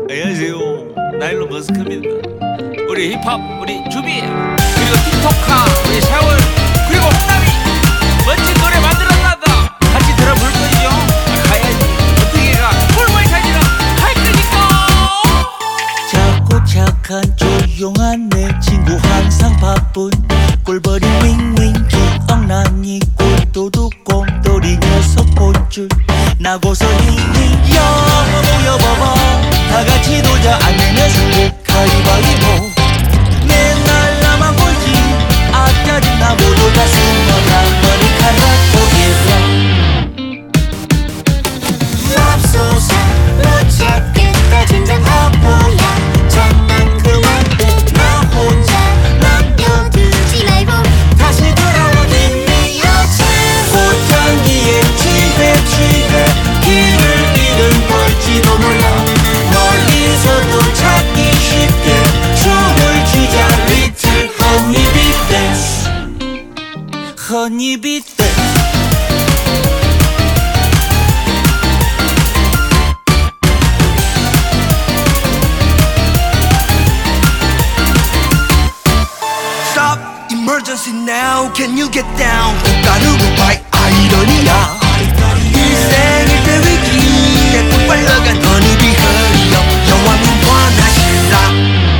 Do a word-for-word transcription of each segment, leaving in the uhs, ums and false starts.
안녕하세요, 나일론 머스크입니다. 우리 힙합 우리 주비, 그리고 틱톡카 우리 샤월, 그리고 홍남이 멋진 노래 만들었나다. 같이 들어볼 거죠? 가야지. 어떻게 가? 꿀벌까지는 할 거니까. 작고 착한 조용한 내 친구, 항상 바쁜 꿀벌이 윙윙. 기억나니 꿀도둑 곰돌이 녀석 본줄 나고서 윙윙. 야 모여봐봐, 다같이 놀자. 안 내면 승부 가위바위보. 맨날 나만 보지 앞자리 나 모두 다 숨어라. 머리카락 고개라. 맙소사 못 찾겠다. 진정 바보야. 장난 그만둬. 나 혼자 남겨두지 말고 다시 돌아와. Give me your chance. 꽃향기에 취해 취해 길을 잃은 걸지도 몰라. 멀리서도 찾기 쉽게 춤을 추자. Little honeybee dance, honeybee dance. Stop, emergency now, can you get down? 꽃가루로 바이 아이러니야. 일생일 때 위기에 꿀 빨려간 허니비 흘려 여왕님 화나실라.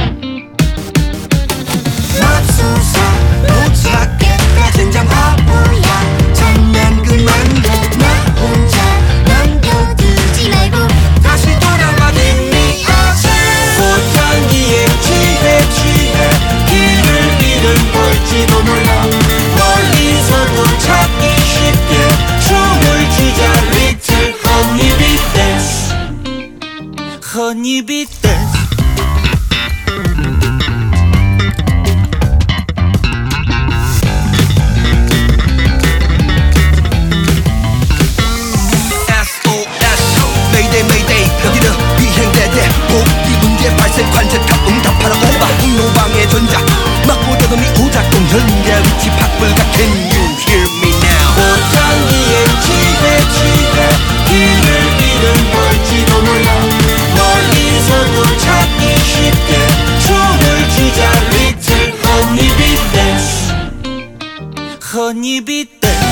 맙소사 못 찾겠다. 진정 바보야. 장난 그만둬. 나 혼자 남겨두지 말고 다시 돌아와. Give me your chance. 꽃향기에 취해 취해 길을 잃은 걸지도 몰라. 멀리서도 찾기 쉽게 춤을 추자. Little honeybee dance, honeybee dance. 에스 오 에스 Mayday Mayday, 여기는 비행대대. 복귀 문제 발생 관제탑 응답하러 오바. 분노방해 전자 막고 더듬이 오작동 현대 위치 박불가. Can you hear me now? 꽃향기에 취해 취해 길을 잃은 걸지도 몰라. 멀리서도 찾기 쉽게 춤을 추자. Little honeybee dance, honeybee dance.